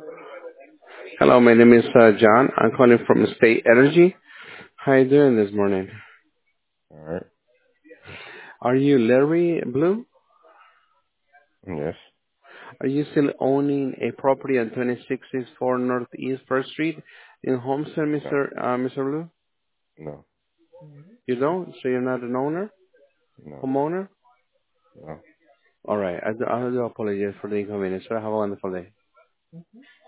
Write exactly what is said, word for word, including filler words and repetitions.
Hello, my name is uh, John. I'm calling from State Energy. How you doing this morning? All right. Are you Larry Blue? Yes. Are you still owning a property on twenty-six sixty-four Northeast First Street in Homestead, No. Mister Uh, Mister Blue? No. You don't? So you're not an owner? No. Homeowner? No. All right. I do, I do apologize for the inconvenience. Sir, have a wonderful day.